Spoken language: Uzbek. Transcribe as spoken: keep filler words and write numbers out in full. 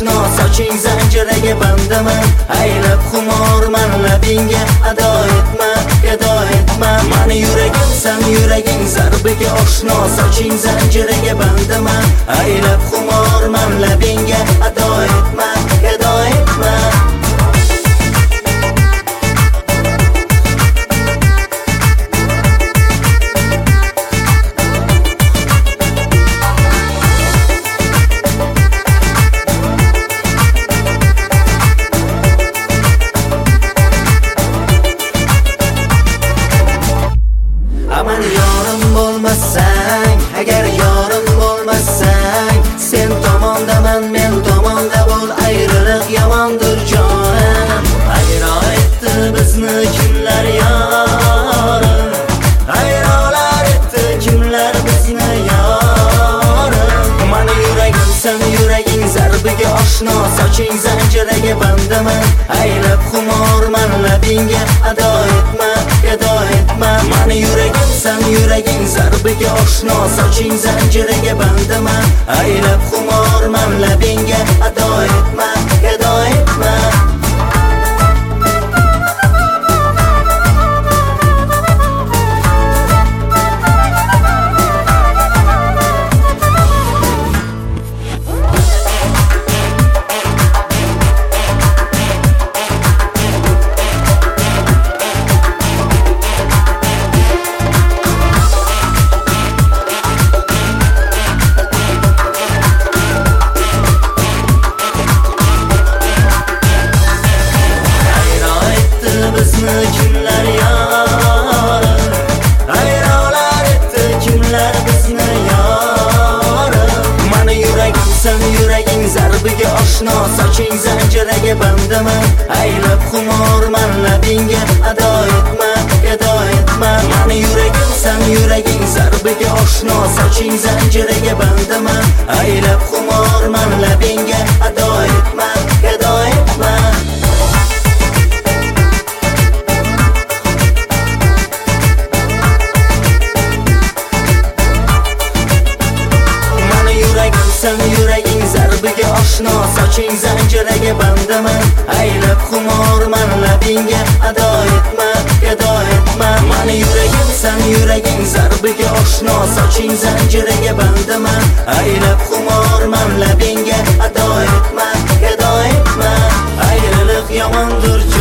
oshno soching zanjiraga bandaman aylab xumorman labingga ado etma gado etma mani yuragim san yuraging zarbiga oshno soching zanjiraga bandaman aylab xumorman labingga ado etma gado etma Aman yorim bo'lmasang, agar yorim bo'lmasang, sen tomondaman, men tomonda bo'l, ayriliq yomondir jonim. Ayro etdi bizni kimlar yorim, ayrolar etdi kimlar bizni yorim. Mani yuragim san yuraging zarbiga oshno, soching zanjiraga bandaman, aylab xumorman labingga ado etma, gado etma. Mani yuragim san yuraging zarbiga oshno soching zanjiraga bandaman aylab xumorman labingga ado etma gado etma kimlar yorim, ayrolar etdi kimlar bizni yorim. Mani yuragim san yuraging zarbiga oshno soching zanjiraga bandaman aylab xumorman labingga ado etma gado etma. Mani yuragim san yuraging zarbiga oshno soching zanjiraga bandaman aylab xumorman labingga ado etma gado etma. San yuraging zarbiga oshno soching zanjiraga bandaman aylab xumorman labingga ado etma gado etma. Mani yuragim san yuraging zarbiga oshno soching zanjiraga bandaman aylab xumorman labingga ado etma gado etma. Ayriliq yomondir